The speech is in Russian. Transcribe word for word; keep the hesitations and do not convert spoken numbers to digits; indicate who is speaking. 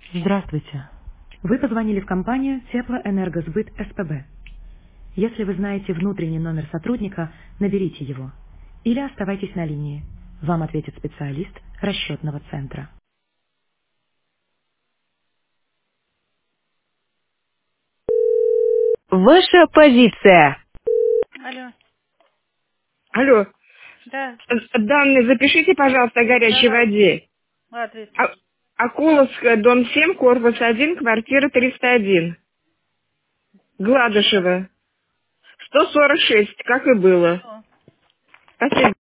Speaker 1: Здравствуйте. Вы позвонили в компанию Теплоэнергосбыт СПБ. Если вы знаете внутренний номер сотрудника, наберите его. Или оставайтесь на линии. Вам ответит специалист расчетного центра. Ваша позиция.
Speaker 2: Алло,
Speaker 3: Алло,
Speaker 2: да,
Speaker 3: э, данные запишите, пожалуйста, о горячей
Speaker 2: давай,
Speaker 3: воде.
Speaker 2: адрес.
Speaker 3: А- Акуловская, дом семь, корпус один, квартира триста один. Гладышева. сто сорок шесть, как и было.
Speaker 2: Все.
Speaker 3: Спасибо.